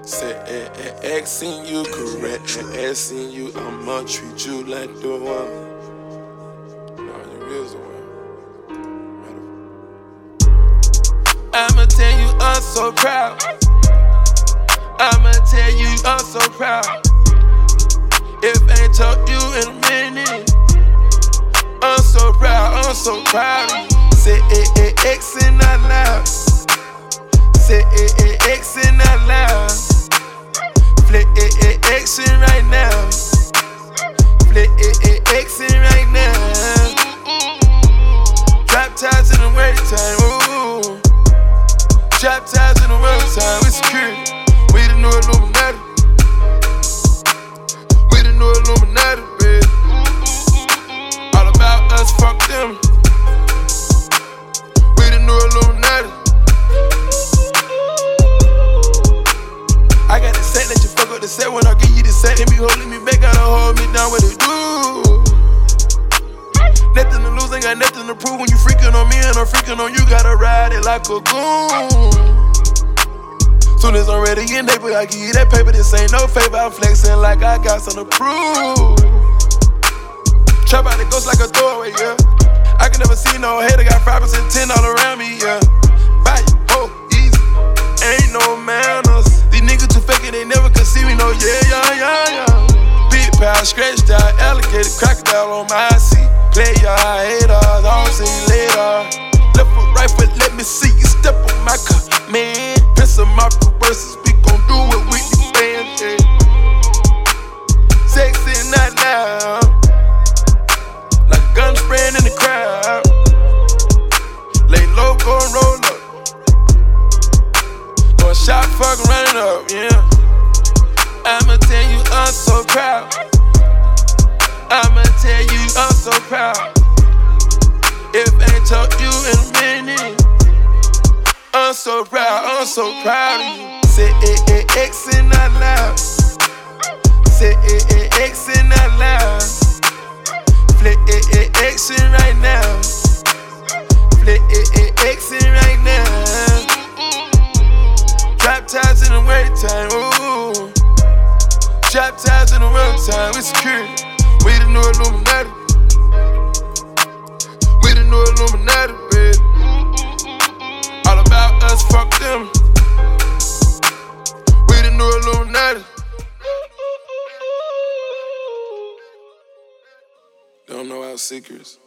Say Xing you correct, Xing you, I'ma treat you like the one. No, you is the one. I'ma tell you I'm so proud. I'ma tell you I'm so proud. If I ain't told you in a minute, I'm so proud, I'm so proud of you. Say Xing out loud. Say Xing out loud. Flip Xing right now. Flip Xing right now. Drop ties in the waiting time, ooh. Drop ties in the waiting time, we security. We the new Illuminati. We the new Illuminati, baby. All about us, fuck them. We the new Illuminati. I got the set, let you fuck up the set. When I give you the set, and be holding me back, gotta hold me down with it. Do nothing to lose, ain't got nothing to prove. When you freaking on me and I'm freaking on you, gotta ride it like a goon. Soon as I'm ready in paper, I give you that paper. This ain't no favor, I'm flexing like I got something to prove. Trap out the ghost like a throwaway, yeah. I can never see no hater, got 5% 10 all around me, yeah. Bye, oh, easy, ain't no manners. These niggas too fake, they never could see me, no, yeah. Big pal, scratched out, alligator, crocodile on my seat. Play your haters, I don't see you later. Left foot, right foot, let me see you step on my car, man. Piss them off the verses, we gon' do it with the band, yeah. Sexy not now, like a gun spraying in the crowd. Lay low, go and roll up. Go a shot, fuck, run it up, yeah. I'ma tell you I'm so proud. I'ma tell you I'm so proud. If I ain't told you in a minute, I'm so proud of you. Say Xing out loud. Say Xing out loud. Flip Xing right now. Flip Xing right now. Drop ties in the waiting time, ooh. Drop ties in the waiting time, we security. We the new Illuminati. We the new Illuminati, baby. All about us, fuck them. We the new Illuminati. Don't know our secrets.